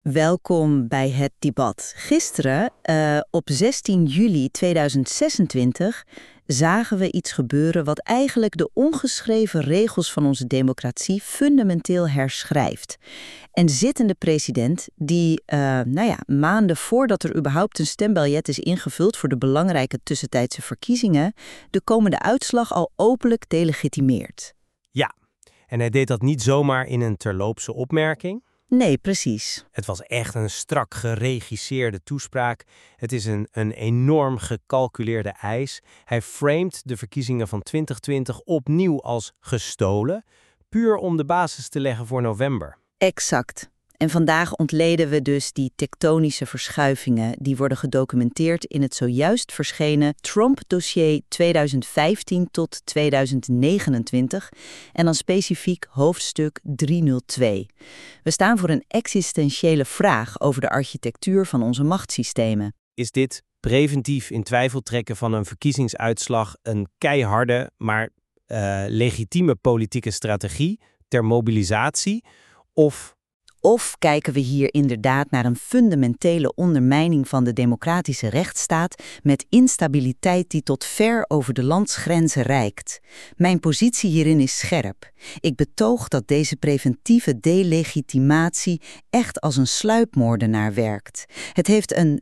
Welkom bij het debat. Gisteren, op 16 juli 2026, zagen we iets gebeuren wat eigenlijk de ongeschreven regels van onze democratie fundamenteel herschrijft. En zittende president die, maanden voordat er überhaupt een stembiljet is ingevuld voor de belangrijke tussentijdse verkiezingen, de komende uitslag al openlijk delegitimeert. Ja, en hij deed dat niet zomaar in een terloopse opmerking. Nee, precies. Het was echt een strak geregisseerde toespraak. Het is een enorm gecalculeerde eis. Hij framed de verkiezingen van 2020 opnieuw als gestolen, puur om de basis te leggen voor november. Exact. En vandaag ontleden we dus die tektonische verschuivingen die worden gedocumenteerd in het zojuist verschenen Trump-dossier 2015 tot 2029 en dan specifiek hoofdstuk 302. We staan voor een existentiële vraag over de architectuur van onze machtssystemen. Is dit preventief in twijfel trekken van een verkiezingsuitslag een keiharde, maar legitieme politieke strategie ter mobilisatie? Of kijken we hier inderdaad naar een fundamentele ondermijning van de democratische rechtsstaat met instabiliteit die tot ver over de landsgrenzen reikt? Mijn positie hierin is scherp. Ik betoog dat deze preventieve delegitimatie echt als een sluipmoordenaar werkt. Het heeft een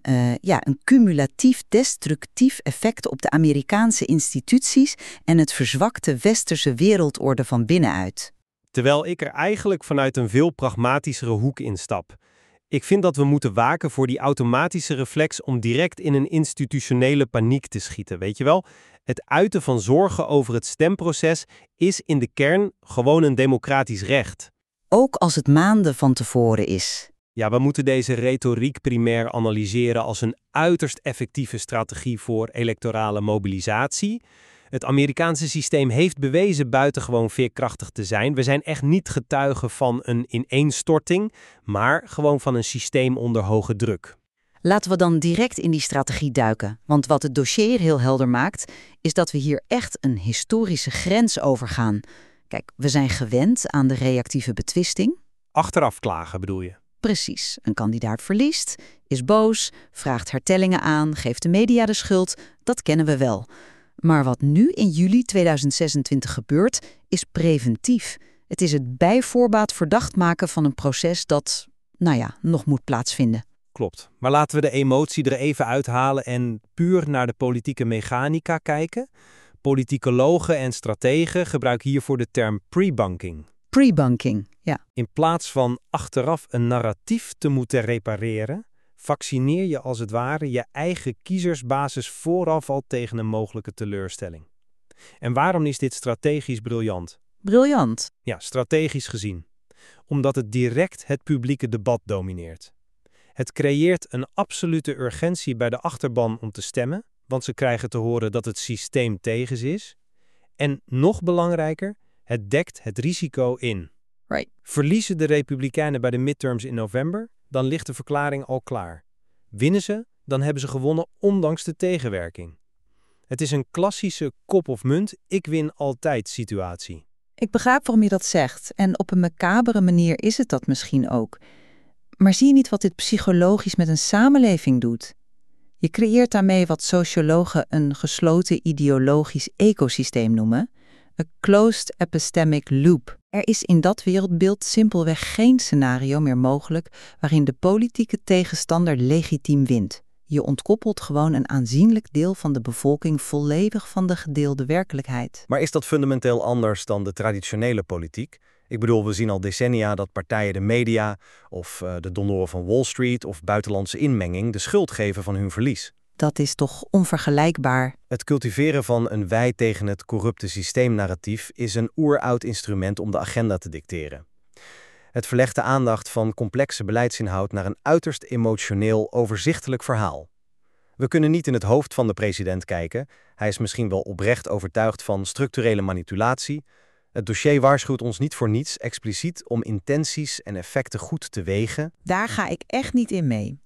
cumulatief destructief effect op de Amerikaanse instituties en het verzwakte westerse wereldorde van binnenuit. Terwijl ik er eigenlijk vanuit een veel pragmatischere hoek instap. Ik vind dat we moeten waken voor die automatische reflex om direct in een institutionele paniek te schieten, weet je wel? Het uiten van zorgen over het stemproces is in de kern gewoon een democratisch recht. Ook als het maanden van tevoren is. Ja, we moeten deze retoriek primair analyseren als een uiterst effectieve strategie voor electorale mobilisatie. Het Amerikaanse systeem heeft bewezen buitengewoon veerkrachtig te zijn. We zijn echt niet getuigen van een ineenstorting, maar gewoon van een systeem onder hoge druk. Laten we dan direct in die strategie duiken. Want wat het dossier heel helder maakt, is dat we hier echt een historische grens overgaan. Kijk, we zijn gewend aan de reactieve betwisting. Achteraf klagen bedoel je? Precies. Een kandidaat verliest, is boos, vraagt hertellingen aan, geeft de media de schuld. Dat kennen we wel. Maar wat nu in juli 2026 gebeurt, is preventief. Het is het bij voorbaat verdacht maken van een proces dat, nog moet plaatsvinden. Klopt. Maar laten we de emotie er even uithalen en puur naar de politieke mechanica kijken. Politicologen en strategen gebruiken hiervoor de term pre-bunking. Pre-bunking, ja. In plaats van achteraf een narratief te moeten repareren, vaccineer je als het ware je eigen kiezersbasis vooraf al tegen een mogelijke teleurstelling. En waarom is dit strategisch briljant? Briljant. Ja, strategisch gezien. Omdat het direct het publieke debat domineert. Het creëert een absolute urgentie bij de achterban om te stemmen, want ze krijgen te horen dat het systeem tegen ze is. En nog belangrijker, het dekt het risico in. Right. Verliezen de Republikeinen bij de midterms in november, dan ligt de verklaring al klaar. Winnen ze, dan hebben ze gewonnen ondanks de tegenwerking. Het is een klassische kop of munt, ik win altijd situatie. Ik begrijp waarom je dat zegt. En op een macabere manier is het dat misschien ook. Maar zie je niet wat dit psychologisch met een samenleving doet? Je creëert daarmee wat sociologen een gesloten ideologisch ecosysteem noemen. Een closed epistemic loop. Er is in dat wereldbeeld simpelweg geen scenario meer mogelijk waarin de politieke tegenstander legitiem wint. Je ontkoppelt gewoon een aanzienlijk deel van de bevolking volledig van de gedeelde werkelijkheid. Maar is dat fundamenteel anders dan de traditionele politiek? Ik bedoel, we zien al decennia dat partijen de media of de donoren van Wall Street of buitenlandse inmenging de schuld geven van hun verlies. Dat is toch onvergelijkbaar? Het cultiveren van een wij tegen het corrupte systeemnarratief is een oeroud instrument om de agenda te dicteren. Het verlegt de aandacht van complexe beleidsinhoud naar een uiterst emotioneel, overzichtelijk verhaal. We kunnen niet in het hoofd van de president kijken. Hij is misschien wel oprecht overtuigd van structurele manipulatie. Het dossier waarschuwt ons niet voor niets expliciet om intenties en effecten goed te wegen. Daar ga ik echt niet in mee.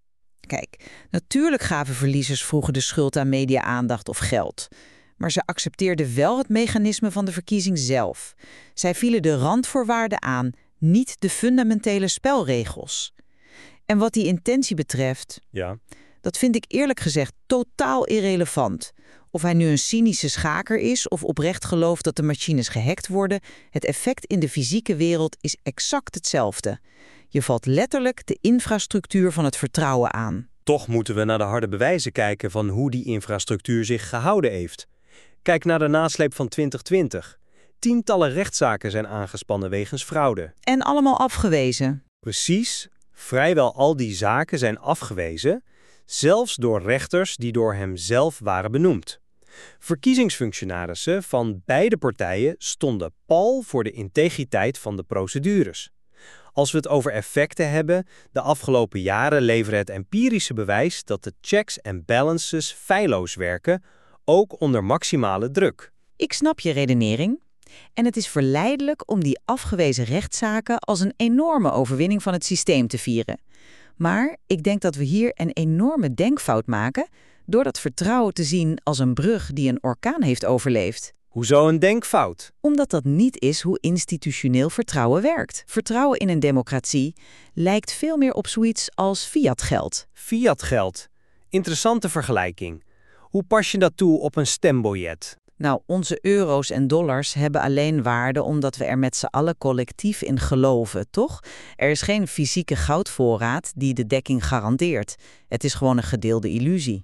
Kijk, natuurlijk gaven verliezers vroeger de schuld aan media-aandacht of geld. Maar ze accepteerden wel het mechanisme van de verkiezing zelf. Zij vielen de randvoorwaarden aan, niet de fundamentele spelregels. En wat die intentie betreft, Ja. dat vind ik eerlijk gezegd totaal irrelevant. Of hij nu een cynische schaker is of oprecht gelooft dat de machines gehackt worden, het effect in de fysieke wereld is exact hetzelfde. Je valt letterlijk de infrastructuur van het vertrouwen aan. Toch moeten we naar de harde bewijzen kijken van hoe die infrastructuur zich gehouden heeft. Kijk naar de nasleep van 2020. Tientallen rechtszaken zijn aangespannen wegens fraude. En allemaal afgewezen. Precies, vrijwel al die zaken zijn afgewezen, zelfs door rechters die door hem zelf waren benoemd. Verkiezingsfunctionarissen van beide partijen stonden pal voor de integriteit van de procedures. Als we het over effecten hebben, de afgelopen jaren leveren het empirische bewijs dat de checks en balances feilloos werken, ook onder maximale druk. Ik snap je redenering. En het is verleidelijk om die afgewezen rechtszaken als een enorme overwinning van het systeem te vieren. Maar ik denk dat we hier een enorme denkfout maken door dat vertrouwen te zien als een brug die een orkaan heeft overleefd. Hoezo een denkfout? Omdat dat niet is hoe institutioneel vertrouwen werkt. Vertrouwen in een democratie lijkt veel meer op zoiets als fiatgeld. Fiatgeld. Interessante vergelijking. Hoe pas je dat toe op een stembiljet? Nou, onze euro's en dollars hebben alleen waarde omdat we er met z'n allen collectief in geloven, toch? Er is geen fysieke goudvoorraad die de dekking garandeert. Het is gewoon een gedeelde illusie.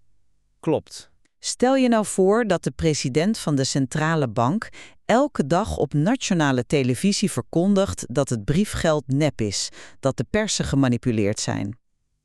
Klopt. Stel je nou voor dat de president van de centrale bank elke dag op nationale televisie verkondigt dat het briefgeld nep is, dat de persen gemanipuleerd zijn.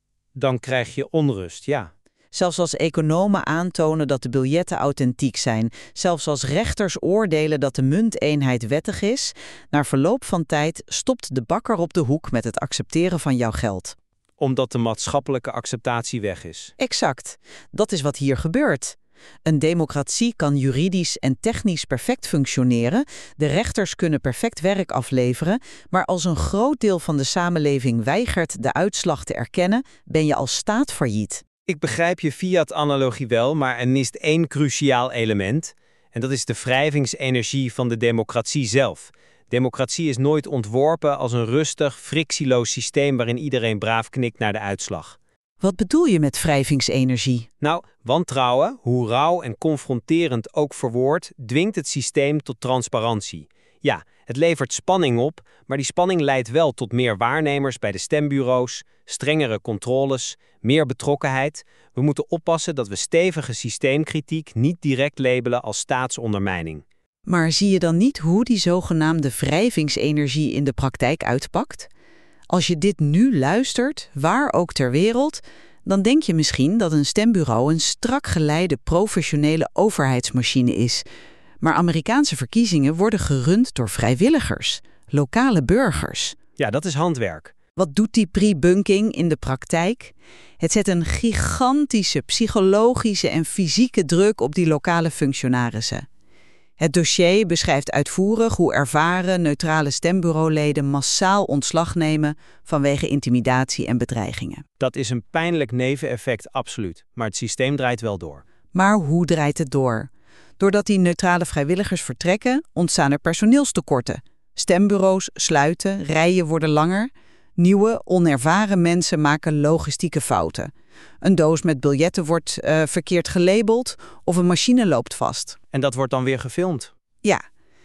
Dan krijg je onrust, ja. Zelfs als economen aantonen dat de biljetten authentiek zijn, zelfs als rechters oordelen dat de munteenheid wettig is, na verloop van tijd stopt de bakker op de hoek met het accepteren van jouw geld. Omdat de maatschappelijke acceptatie weg is. Exact. Dat is wat hier gebeurt. Een democratie kan juridisch en technisch perfect functioneren, de rechters kunnen perfect werk afleveren, maar als een groot deel van de samenleving weigert de uitslag te erkennen, ben je als staat failliet. Ik begrijp je fiat-analogie wel, maar er mist één cruciaal element. En dat is de wrijvingsenergie van de democratie zelf. Democratie is nooit ontworpen als een rustig, frictieloos systeem waarin iedereen braaf knikt naar de uitslag. Wat bedoel je met wrijvingsenergie? Nou, wantrouwen, hoe rauw en confronterend ook verwoord, dwingt het systeem tot transparantie. Ja, het levert spanning op, maar die spanning leidt wel tot meer waarnemers bij de stembureaus, strengere controles, meer betrokkenheid. We moeten oppassen dat we stevige systeemkritiek niet direct labelen als staatsondermijning. Maar zie je dan niet hoe die zogenaamde wrijvingsenergie in de praktijk uitpakt? Als je dit nu luistert, waar ook ter wereld, dan denk je misschien dat een stembureau een strak geleide professionele overheidsmachine is. Maar Amerikaanse verkiezingen worden gerund door vrijwilligers, lokale burgers. Ja, dat is handwerk. Wat doet die pre-bunking in de praktijk? Het zet een gigantische psychologische en fysieke druk op die lokale functionarissen. Het dossier beschrijft uitvoerig hoe ervaren, neutrale stembureauleden massaal ontslag nemen vanwege intimidatie en bedreigingen. Dat is een pijnlijk neveneffect, absoluut. Maar het systeem draait wel door. Maar hoe draait het door? Doordat die neutrale vrijwilligers vertrekken, ontstaan er personeelstekorten. Stembureaus sluiten, rijen worden langer. Nieuwe, onervaren mensen maken logistieke fouten. Een doos met biljetten wordt verkeerd gelabeld of een machine loopt vast. En dat wordt dan weer gefilmd. Ja,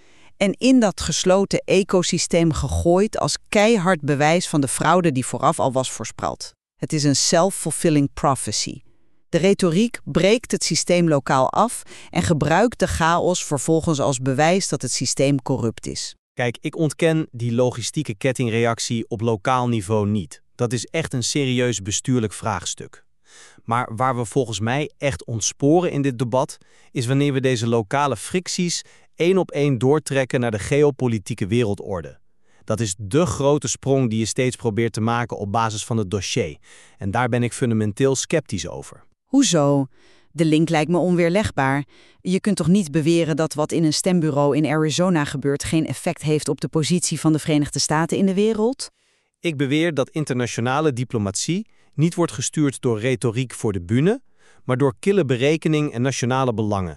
en in dat gesloten ecosysteem gegooid als keihard bewijs van de fraude die vooraf al was voorspeld. Het is een self-fulfilling prophecy. De retoriek breekt het systeem lokaal af en gebruikt de chaos vervolgens als bewijs dat het systeem corrupt is. Kijk, ik ontken die logistieke kettingreactie op lokaal niveau niet. Dat is echt een serieus bestuurlijk vraagstuk. Maar waar we volgens mij echt ontsporen in dit debat, is wanneer we deze lokale fricties één op één doortrekken naar de geopolitieke wereldorde. Dat is dé grote sprong die je steeds probeert te maken op basis van het dossier. En daar ben ik fundamenteel sceptisch over. Hoezo? De link lijkt me onweerlegbaar. Je kunt toch niet beweren dat wat in een stembureau in Arizona gebeurt geen effect heeft op de positie van de Verenigde Staten in de wereld? Ik beweer dat internationale diplomatie niet wordt gestuurd door retoriek voor de bühne, maar door kille berekening en nationale belangen.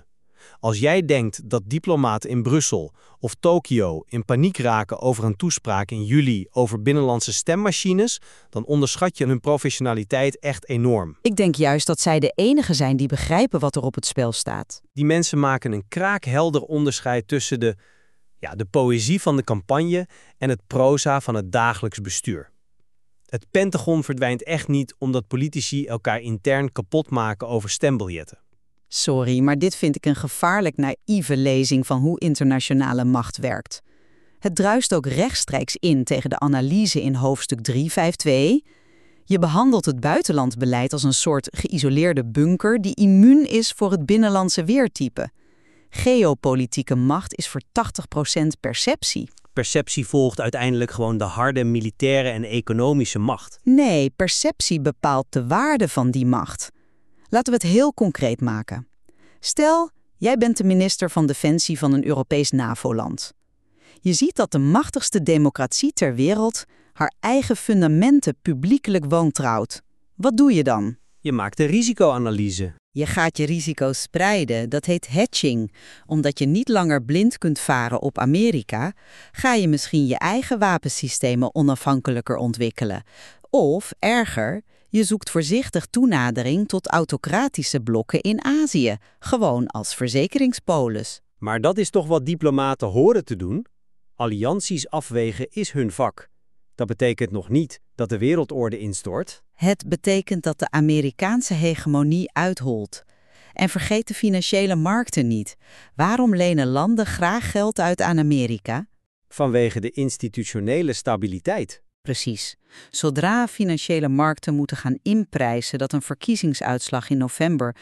Als jij denkt dat diplomaten in Brussel of Tokio in paniek raken over een toespraak in juli over binnenlandse stemmachines, dan onderschat je hun professionaliteit echt enorm. Ik denk juist dat zij de enigen zijn die begrijpen wat er op het spel staat. Die mensen maken een kraakhelder onderscheid tussen de poëzie van de campagne en het proza van het dagelijks bestuur. Het Pentagon verdwijnt echt niet omdat politici elkaar intern kapot maken over stembiljetten. Sorry, maar dit vind ik een gevaarlijk naïeve lezing van hoe internationale macht werkt. Het druist ook rechtstreeks in tegen de analyse in hoofdstuk 352. Je behandelt het buitenlandbeleid als een soort geïsoleerde bunker die immuun is voor het binnenlandse weertype. Geopolitieke macht is voor 80% perceptie. Perceptie volgt uiteindelijk gewoon de harde militaire en economische macht. Nee, perceptie bepaalt de waarde van die macht. Laten we het heel concreet maken. Stel, jij bent de minister van Defensie van een Europees NAVO-land. Je ziet dat de machtigste democratie ter wereld haar eigen fundamenten publiekelijk wantrouwt. Wat doe je dan? Je maakt een risicoanalyse. Je gaat je risico's spreiden, dat heet hedging. Omdat je niet langer blind kunt varen op Amerika, ga je misschien je eigen wapensystemen onafhankelijker ontwikkelen. Of, erger, je zoekt voorzichtig toenadering tot autocratische blokken in Azië, gewoon als verzekeringspolis. Maar dat is toch wat diplomaten horen te doen? Allianties afwegen is hun vak. Dat betekent nog niet dat de wereldorde instort. Het betekent dat de Amerikaanse hegemonie uitholt. En vergeet de financiële markten niet. Waarom lenen landen graag geld uit aan Amerika? Vanwege de institutionele stabiliteit. Precies. Zodra financiële markten moeten gaan inprijzen dat een verkiezingsuitslag in november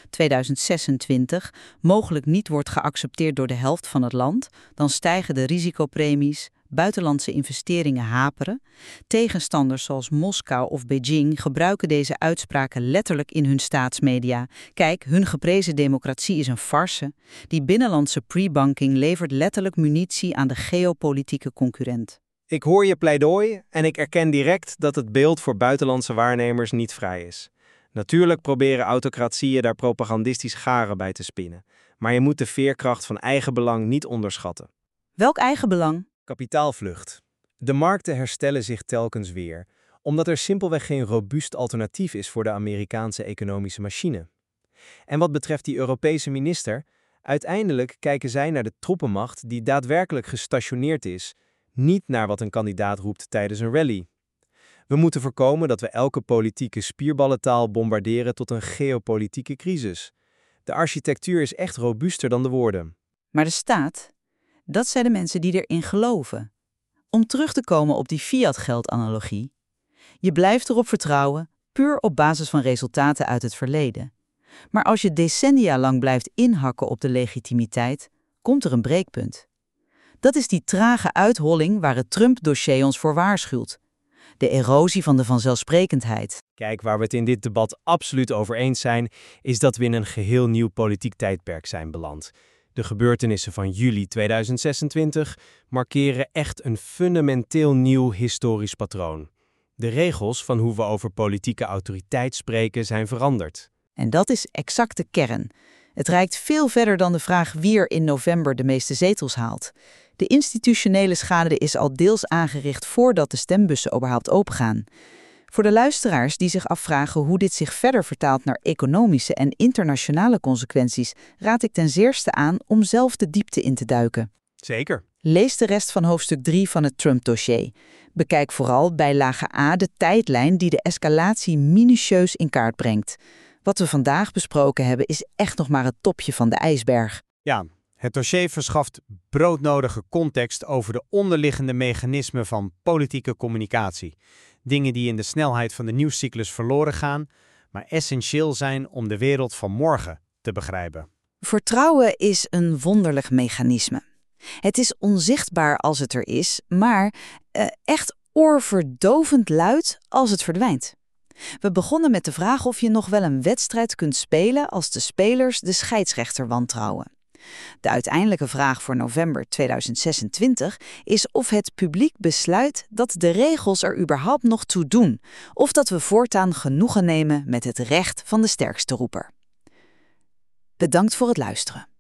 2026 mogelijk niet wordt geaccepteerd door de helft van het land, dan stijgen de risicopremies, buitenlandse investeringen haperen. Tegenstanders zoals Moskou of Beijing gebruiken deze uitspraken letterlijk in hun staatsmedia. Kijk, hun geprezen democratie is een farce. Die binnenlandse pre-banking levert letterlijk munitie aan de geopolitieke concurrent. Ik hoor je pleidooi en ik erken direct dat het beeld voor buitenlandse waarnemers niet vrij is. Natuurlijk proberen autocratieën daar propagandistisch garen bij te spinnen. Maar je moet de veerkracht van eigen belang niet onderschatten. Welk eigen belang? Kapitaalvlucht. De markten herstellen zich telkens weer, omdat er simpelweg geen robuust alternatief is voor de Amerikaanse economische machine. En wat betreft die Europese minister, uiteindelijk kijken zij naar de troepenmacht die daadwerkelijk gestationeerd is, niet naar wat een kandidaat roept tijdens een rally. We moeten voorkomen dat we elke politieke spierballentaal bombarderen tot een geopolitieke crisis. De architectuur is echt robuuster dan de woorden. Maar de staat, dat zijn de mensen die erin geloven. Om terug te komen op die fiat-geldanalogie. Je blijft erop vertrouwen, puur op basis van resultaten uit het verleden. Maar als je decennia lang blijft inhakken op de legitimiteit, komt er een breekpunt. Dat is die trage uitholling waar het Trump-dossier ons voor waarschuwt. De erosie van de vanzelfsprekendheid. Kijk, waar we het in dit debat absoluut over eens zijn, is dat we in een geheel nieuw politiek tijdperk zijn beland. De gebeurtenissen van juli 2026 markeren echt een fundamenteel nieuw historisch patroon. De regels van hoe we over politieke autoriteit spreken zijn veranderd. En dat is exact de kern. Het reikt veel verder dan de vraag wie er in november de meeste zetels haalt. De institutionele schade is al deels aangericht voordat de stembussen überhaupt opengaan. Voor de luisteraars die zich afvragen hoe dit zich verder vertaalt naar economische en internationale consequenties, raad ik ten zeerste aan om zelf de diepte in te duiken. Zeker. Lees de rest van hoofdstuk 3 van het Trump-dossier. Bekijk vooral bij lage A de tijdlijn die de escalatie minutieus in kaart brengt. Wat we vandaag besproken hebben is echt nog maar het topje van de ijsberg. Ja, het dossier verschaft broodnodige context over de onderliggende mechanismen van politieke communicatie. Dingen die in de snelheid van de nieuwscyclus verloren gaan, maar essentieel zijn om de wereld van morgen te begrijpen. Vertrouwen is een wonderlijk mechanisme. Het is onzichtbaar als het er is, maar echt oorverdovend luid als het verdwijnt. We begonnen met de vraag of je nog wel een wedstrijd kunt spelen als de spelers de scheidsrechter wantrouwen. De uiteindelijke vraag voor november 2026 is of het publiek besluit dat de regels er überhaupt nog toe doen, of dat we voortaan genoegen nemen met het recht van de sterkste roeper. Bedankt voor het luisteren.